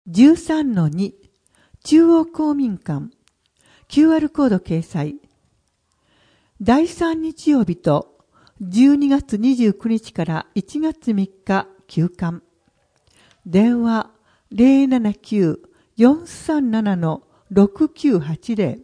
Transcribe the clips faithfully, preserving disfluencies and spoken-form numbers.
じゅうさんのに 中央公民館 キューアール コード掲載。だいさん日曜日とじゅうにがつにじゅうくにちからいちがつみっか休館。電話 ゼロななきゅう よんさんなな ろくきゅうはちゼロ。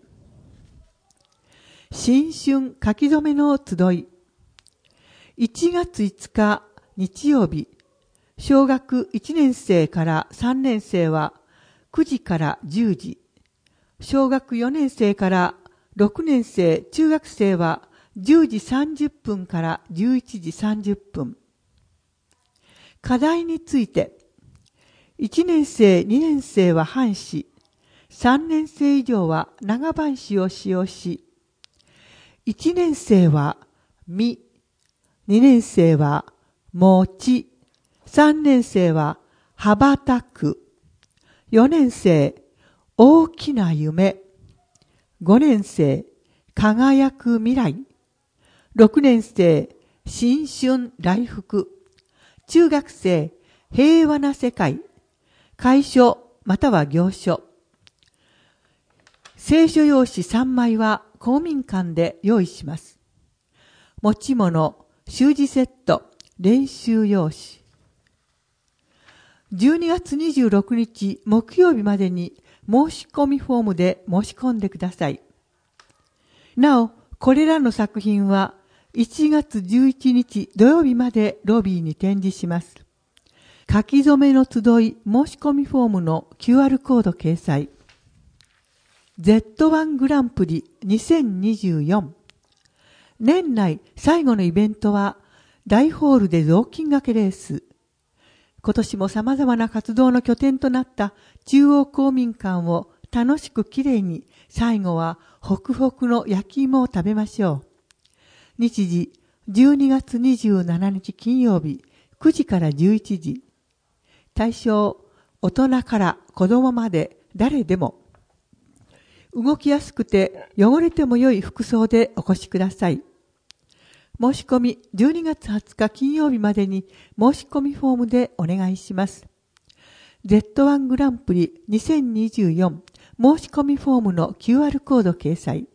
新春書き初めの集い。いちがついつか日曜日、小学いちねん生からさんねん生はくじからじゅうじ、小学よねん生からろくねん生、中学生はじゅうじさんじゅっぷんからじゅういちじさんじゅっぷん。課題について、いちねん生、にねん生は半紙、さんねん生以上は長半紙を使用し、いちねん生は実、にねん生は餅、さんねん生は羽ばたく、よねん生大きな夢、ごねん生輝く未来、ろくねん生新春来福、中学生平和な世界、楷書または行書。聖書用紙さんまいは公民館で用意します。持ち物、習字セット、練習用紙。じゅうにがつにじゅうろくにち木曜日までに申し込みフォームで申し込んでください。なお、これらの作品はいちがつじゅういちにち土曜日までロビーに展示します。書き初めの集い申し込みフォームの キューアール コード掲載。ゼットワン グランプリにせんにじゅうよん。年内最後のイベントは大ホールで雑巾掛けレース。今年も様々な活動の拠点となった中央公民館を楽しくきれいに、最後はホクホクの焼き芋を食べましょう。日時じゅうにがつにじゅうしちにち金曜日くじからじゅういちじ。対象、大人から子供まで誰でも。動きやすくて汚れても良い服装でお越しください。申し込みじゅうにがつはつか金曜日までに申し込みフォームでお願いします。ゼットワン グランプリにせんにじゅうよん申し込みフォームの キューアール コード掲載。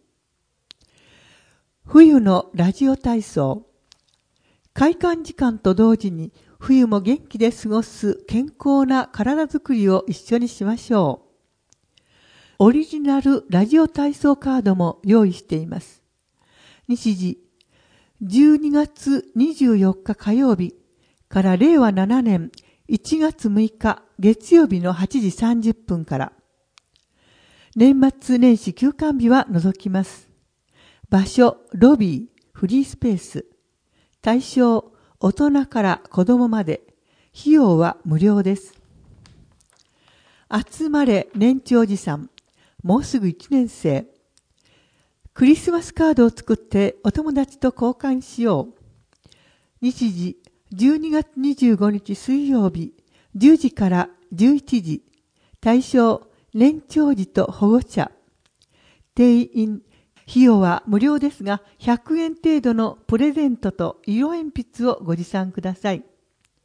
冬のラジオ体操。開館時間と同時に冬も元気で過ごす健康な体づくりを一緒にしましょう。オリジナルラジオ体操カードも用意しています。日時じゅうにがつにじゅうよっか火曜日かられいわななねんいちがつむいか月曜日のはちじさんじゅっぷんから。年末年始休館日は除きます。場所、ロビー、フリースペース。対象、大人から子供まで。費用は無料です。集まれ年長児さん。もうすぐいちねん生。クリスマスカードを作ってお友達と交換しよう。日時じゅうにがつにじゅうごにち水曜日じゅうじからじゅういちじ。対象、年長児と保護者。定員、費用は無料ですがひゃくえん程度のプレゼントと色鉛筆をご持参ください。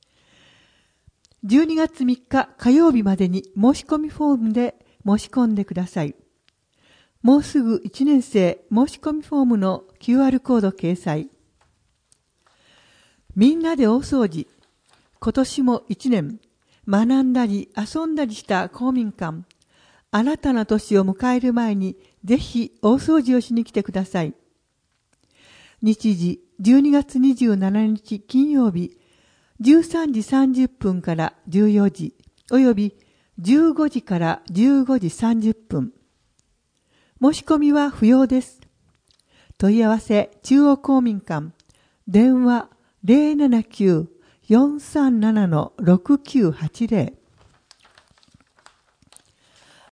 じゅうにがつみっか火曜日までに申し込みフォームで申し込んでください。もうすぐいちねん生申し込みフォームの キューアール コード掲載。みんなで大掃除。今年もいちねん、学んだり遊んだりした公民館。あなたの年を迎える前にぜひ大掃除をしに来てください。日時じゅうにがつにじゅうしちにち金曜日じゅうさんじさんじゅっぷんからじゅうよじおよびじゅうごじからじゅうごじさんじゅっぷん。申し込みは不要です。問い合わせ中央公民館。電話 ゼロななきゅう よんさんなな ろくきゅうはちゼロ。